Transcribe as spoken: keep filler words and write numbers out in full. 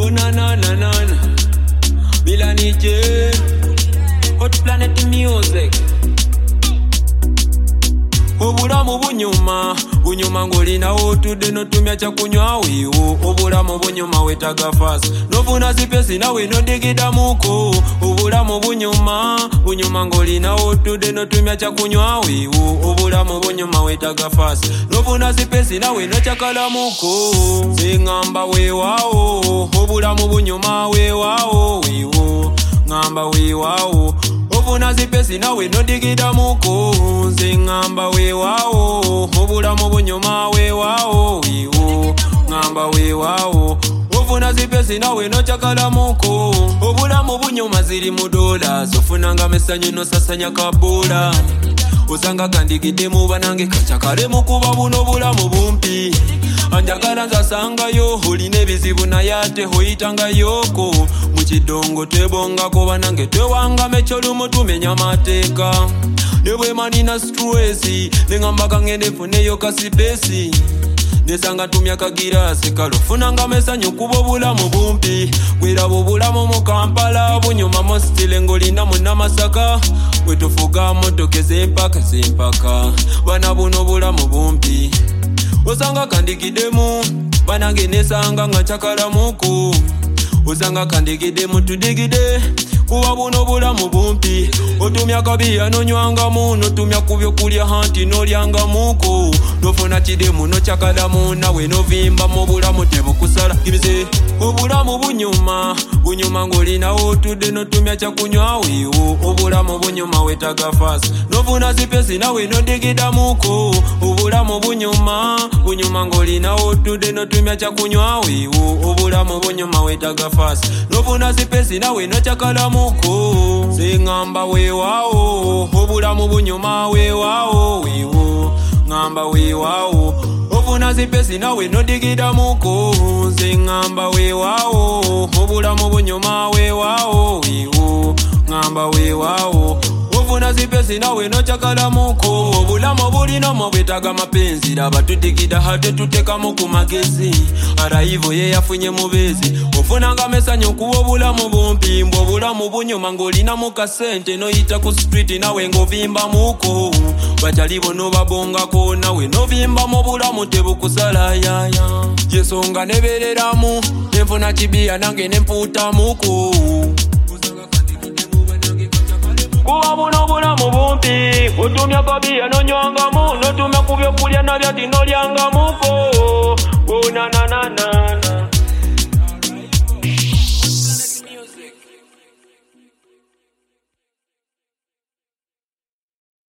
Oh na na na na na. Milani J. Hot Planet Music. Obulamu bunyuma, bunyuma ngolina otudde notumya kyakunywa wiwo. Obulamu bunyuma wetaga fast. Nofuna sipesi nawe nodigida muko. Obulamu bunyuma, bunyuma ngolina otudde notumya kyakunywa wiwo. Obulamu bunyuma wetaga fast. Nofuna sipesi nawe nochakala muko. Zingamba wewawo, obulamu bunyuma wewawo wiwo. Ngamba wewawo. Ofuna zipesi nawe nodigida muko. Zingamba wewawo, obulamu bunyuma wewawo wiwo. Ngamba wewawo. Ofuna zipesi nawe nochakala muko. Obulamu bunyuma ziri mu dollars. Ofunanga mesanyu nosasanya kabola. Usanga kandigide mu banange kachakale mukuba buno bulamu bumpi. Anjagala nzasangayo olina ebizibu naye ate hoyitanga yoko. Mukidongo tebongako banange tewangame kyolumu tumenya mateeka. Nebwe manina stress nengamba kangende funeyo kasipesi. Nesanga tumya kagirasi kalofunanga mesanyu kubo bulamu bumpi. Gwira bulamu mu Kampala bunyuma mostile ngolina muna Masaka. Wetufuga motoke zempaka zempaka. Bana buno bulamu bumpi. Osanga kandigidemu banange nesanga nga chakala muko. Osanga kandigidemu tudigide kuba buno bulamu bumpi. Otumya kabiya nonywanga mu notumya kubyo kulya hanti nolyanga muko. Nofuna kidemu no chakala mu nawe novimba mu bulamu tebukusala kimize. Obulamu bunyuma bunyuma ngolina otudde notumya kyakunywa wiwo. Obulamu bunyuma wetaga fast. Nofuna sipesi nawe nodigida muko. Obulamu bunyuma bunyuma ngolina otudde notumya kyakunywa wiwo. Obulamu bunyuma wetaga fast. Nofuna sipesi nawe nochakala muko. Zingamba wewawo, obulamu bunyuma wewawo wiwo. Ngamba wewawo. Ofuna zipesi nawe nodigida muko. Zingamba wewawo, obulamu bunyuma wewawo wiwo. Ngamba wewawo. Ofuna zipesi nawe nochakala muko. Obulamu bulina mubetaga mapenzi. Laba tudigida hate tuteka muku magezi. Araivo ye yafunye mubezi. Ofunanga mesanyu kuwo bulamu bumpi. Mbo bulamu bunyuma ngolina muka sente. Noyita ku street nawe ngovimba muko. Bachalibo no babongako nawe novimba mu bulamu tebukusala yaya. Yesonga nebereramu nenfuna kibiya nange nemputa muko. Kuba buno bulamu bumpi. Otumya kabiya nonywanga mu notumya kubyo kulya nabyati nolyanga muko. Oh na na na na.